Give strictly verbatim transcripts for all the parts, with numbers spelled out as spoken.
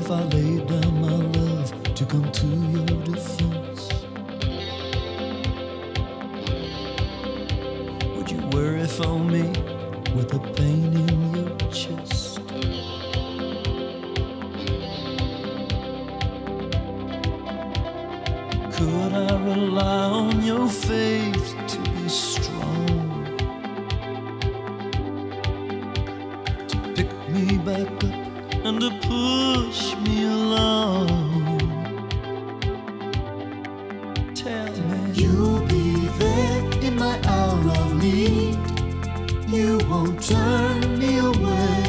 if I laid down my love to come to your defense? Would you worry for me with the pain in your chest? Could I rely on your faith to be strong, to pick me back up and to push me along? Tell me You'll be there in my hour of need. You won't turn me away.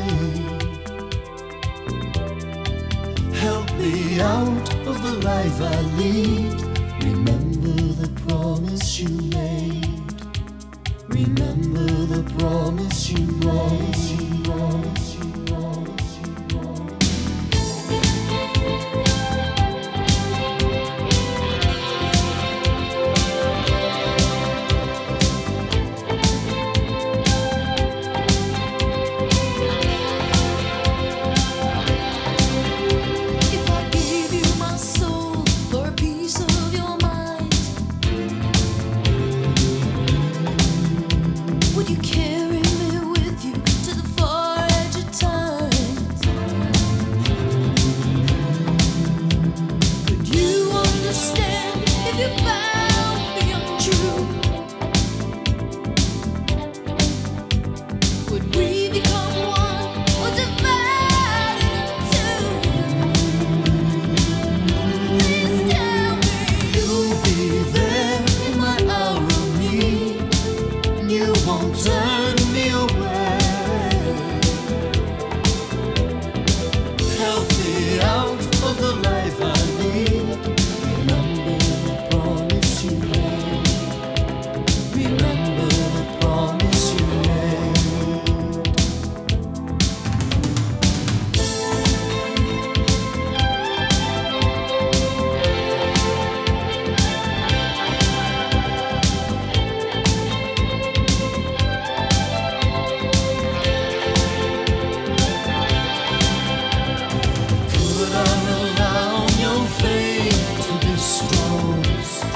Help me out of the life I lead. Remember the promise you made. Remember the promise you made. Promise you promise you If I gave you my soul for a piece of your mind, would you carry me with you to the far edge of time? Could you understand if you found me untrue? Would we become one or divided in two? Please tell me. You'll be there in my hour of need. You won't turn me away. Help me out of the life I lead. Remember the promise you made. Remember the promise you made. Could I rely on your faith to be strong,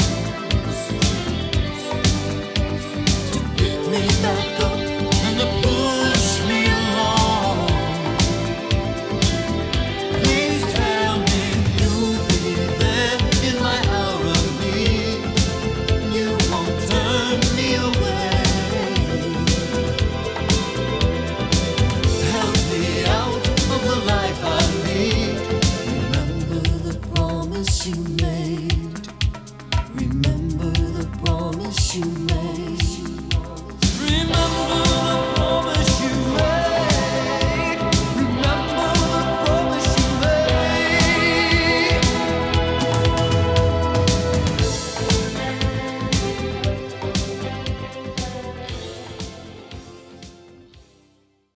to pick me back up and to push me along? Please tell me you'll be there in my hour of need. You won't turn me away. Help me out of the life I lead. Remember the promise you made. Remember the promise you made.